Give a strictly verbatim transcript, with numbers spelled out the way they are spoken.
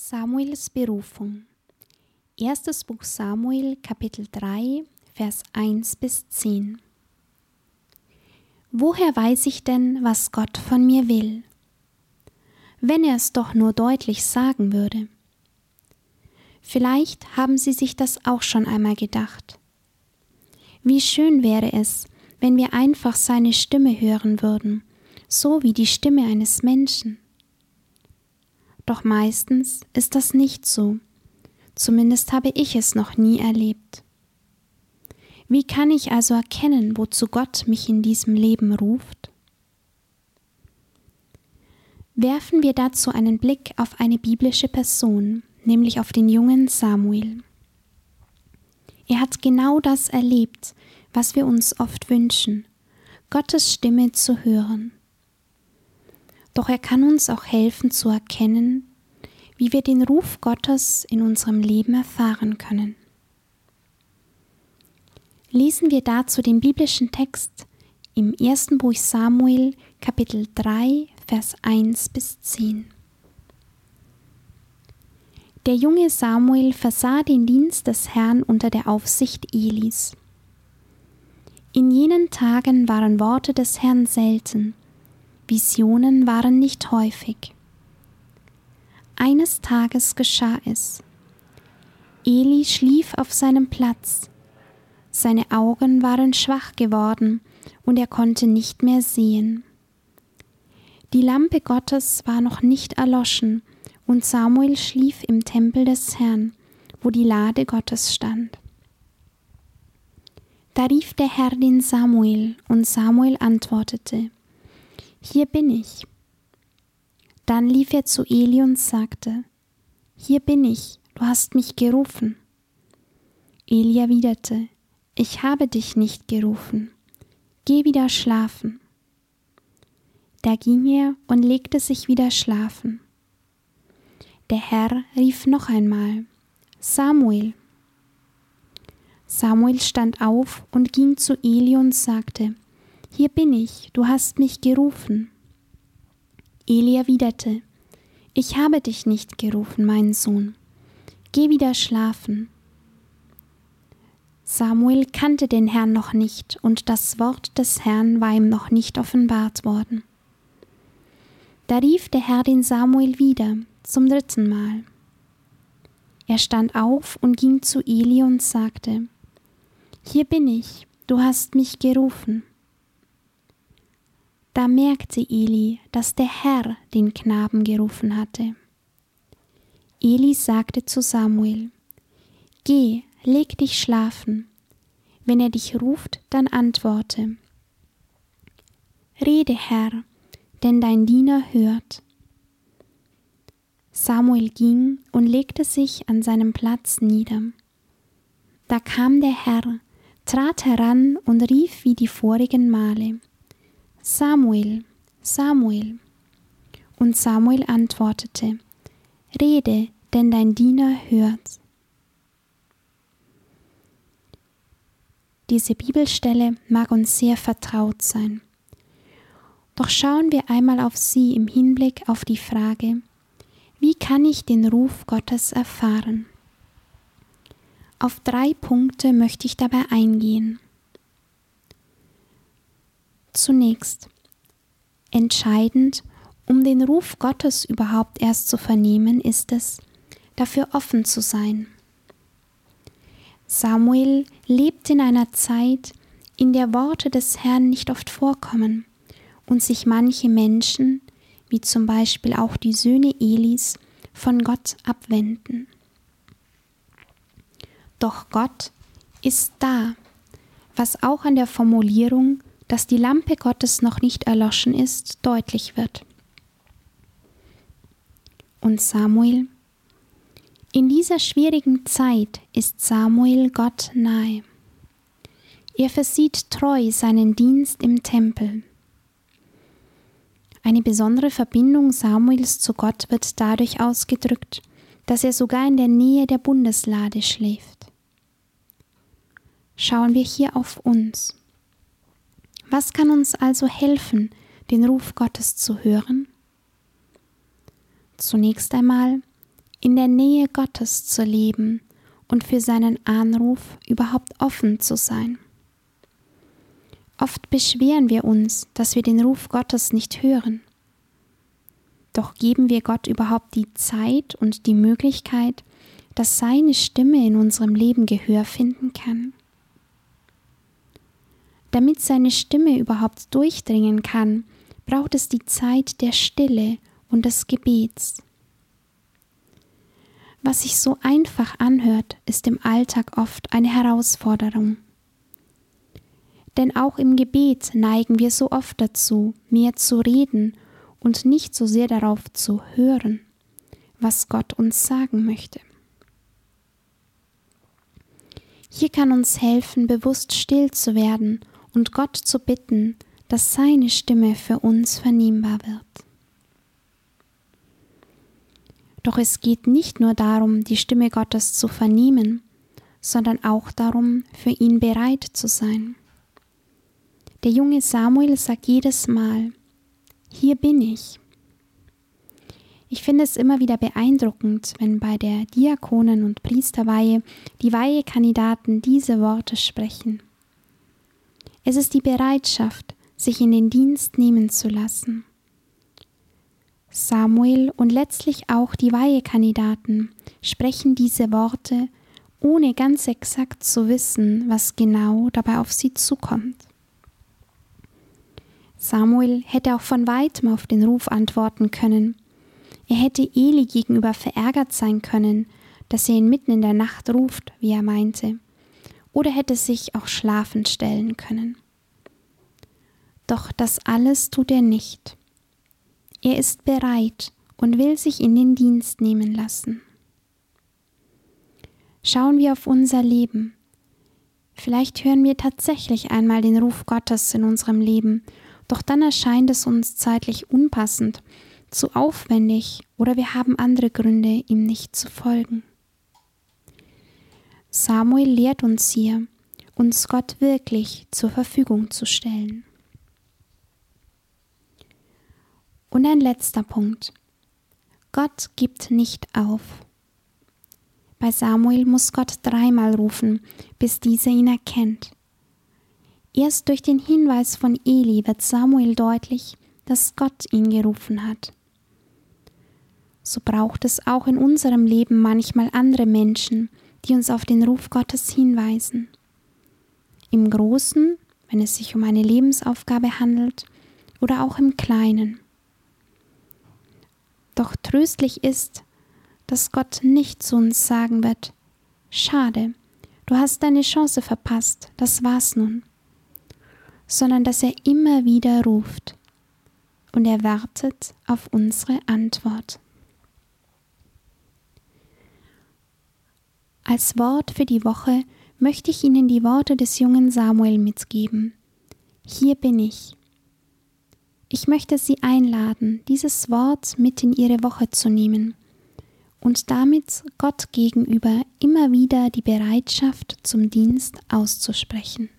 Samuels Berufung. Erstes Buch Samuel, Kapitel drei, Vers eins bis zehn. Woher weiß ich denn, was Gott von mir will? Wenn er es doch nur deutlich sagen würde. Vielleicht haben Sie sich das auch schon einmal gedacht. Wie schön wäre es, wenn wir einfach seine Stimme hören würden, so wie die Stimme eines Menschen. Doch meistens ist das nicht so. Zumindest habe ich es noch nie erlebt. Wie kann ich also erkennen, wozu Gott mich in diesem Leben ruft? Werfen wir dazu einen Blick auf eine biblische Person, nämlich auf den jungen Samuel. Er hat genau das erlebt, was wir uns oft wünschen, Gottes Stimme zu hören. Doch er kann uns auch helfen zu erkennen, wie wir den Ruf Gottes in unserem Leben erfahren können. Lesen wir dazu den biblischen Text im ersten Buch Samuel, Kapitel drei, Vers eins bis zehn. Der junge Samuel versah den Dienst des Herrn unter der Aufsicht Elis. In jenen Tagen waren Worte des Herrn selten, Visionen waren nicht häufig. Eines Tages geschah es. Eli schlief auf seinem Platz. Seine Augen waren schwach geworden und er konnte nicht mehr sehen. Die Lampe Gottes war noch nicht erloschen und Samuel schlief im Tempel des Herrn, wo die Lade Gottes stand. Da rief der Herr den Samuel und Samuel antwortete: Hier bin ich. Dann lief er zu Eli und sagte: Hier bin ich, du hast mich gerufen. Eli erwiderte: Ich habe dich nicht gerufen. Geh wieder schlafen. Da ging er und legte sich wieder schlafen. Der Herr rief noch einmal: Samuel. Samuel stand auf und ging zu Eli und sagte: Hier bin ich, du hast mich gerufen. Eli erwiderte: Ich habe dich nicht gerufen, mein Sohn. Geh wieder schlafen. Samuel kannte den Herrn noch nicht und das Wort des Herrn war ihm noch nicht offenbart worden. Da rief der Herr den Samuel wieder, zum dritten Mal. Er stand auf und ging zu Eli und sagte: Hier bin ich, du hast mich gerufen. Da merkte Eli, dass der Herr den Knaben gerufen hatte. Eli sagte zu Samuel: Geh, leg dich schlafen. Wenn er dich ruft, dann antworte. Rede, Herr, denn dein Diener hört. Samuel ging und legte sich an seinem Platz nieder. Da kam der Herr, trat heran und rief wie die vorigen Male: Samuel, Samuel. Und Samuel antwortete: Rede, denn dein Diener hört. Diese Bibelstelle mag uns sehr vertraut sein. Doch schauen wir einmal auf sie im Hinblick auf die Frage: Wie kann ich den Ruf Gottes erfahren? Auf drei Punkte möchte ich dabei eingehen. Zunächst: Entscheidend, um den Ruf Gottes überhaupt erst zu vernehmen, ist es, dafür offen zu sein. Samuel lebt in einer Zeit, in der Worte des Herrn nicht oft vorkommen und sich manche Menschen, wie zum Beispiel auch die Söhne Elis, von Gott abwenden. Doch Gott ist da, was auch an der Formulierung, dass die Lampe Gottes noch nicht erloschen ist, deutlich wird. Und Samuel? In dieser schwierigen Zeit ist Samuel Gott nahe. Er versieht treu seinen Dienst im Tempel. Eine besondere Verbindung Samuels zu Gott wird dadurch ausgedrückt, dass er sogar in der Nähe der Bundeslade schläft. Schauen wir hier auf uns. Was kann uns also helfen, den Ruf Gottes zu hören? Zunächst einmal in der Nähe Gottes zu leben und für seinen Anruf überhaupt offen zu sein. Oft beschweren wir uns, dass wir den Ruf Gottes nicht hören. Doch geben wir Gott überhaupt die Zeit und die Möglichkeit, dass seine Stimme in unserem Leben Gehör finden kann? Damit seine Stimme überhaupt durchdringen kann, braucht es die Zeit der Stille und des Gebets. Was sich so einfach anhört, ist im Alltag oft eine Herausforderung. Denn auch im Gebet neigen wir so oft dazu, mehr zu reden und nicht so sehr darauf zu hören, was Gott uns sagen möchte. Hier kann uns helfen, bewusst still zu werden und Gott zu bitten, dass seine Stimme für uns vernehmbar wird. Doch es geht nicht nur darum, die Stimme Gottes zu vernehmen, sondern auch darum, für ihn bereit zu sein. Der junge Samuel sagt jedes Mal: Hier bin ich. Ich finde es immer wieder beeindruckend, wenn bei der Diakonen- und Priesterweihe die Weihekandidaten diese Worte sprechen. Es ist die Bereitschaft, sich in den Dienst nehmen zu lassen. Samuel und letztlich auch die Weihekandidaten sprechen diese Worte, ohne ganz exakt zu wissen, was genau dabei auf sie zukommt. Samuel hätte auch von weitem auf den Ruf antworten können. Er hätte Eli gegenüber verärgert sein können, dass er ihn mitten in der Nacht ruft, wie er meinte, oder hätte sich auch schlafend stellen können. Doch das alles tut er nicht. Er ist bereit und will sich in den Dienst nehmen lassen. Schauen wir auf unser Leben. Vielleicht hören wir tatsächlich einmal den Ruf Gottes in unserem Leben, doch dann erscheint es uns zeitlich unpassend, zu aufwendig oder wir haben andere Gründe, ihm nicht zu folgen. Samuel lehrt uns hier, uns Gott wirklich zur Verfügung zu stellen. Und ein letzter Punkt. Gott gibt nicht auf. Bei Samuel muss Gott dreimal rufen, bis dieser ihn erkennt. Erst durch den Hinweis von Eli wird Samuel deutlich, dass Gott ihn gerufen hat. So braucht es auch in unserem Leben manchmal andere Menschen, die uns auf den Ruf Gottes hinweisen. Im Großen, wenn es sich um eine Lebensaufgabe handelt, oder auch im Kleinen. Doch tröstlich ist, dass Gott nicht zu uns sagen wird: Schade, du hast deine Chance verpasst, das war's nun. Sondern dass er immer wieder ruft und er wartet auf unsere Antwort. Als Wort für die Woche möchte ich Ihnen die Worte des jungen Samuel mitgeben. Hier bin ich. Ich möchte Sie einladen, dieses Wort mit in Ihre Woche zu nehmen und damit Gott gegenüber immer wieder die Bereitschaft zum Dienst auszusprechen.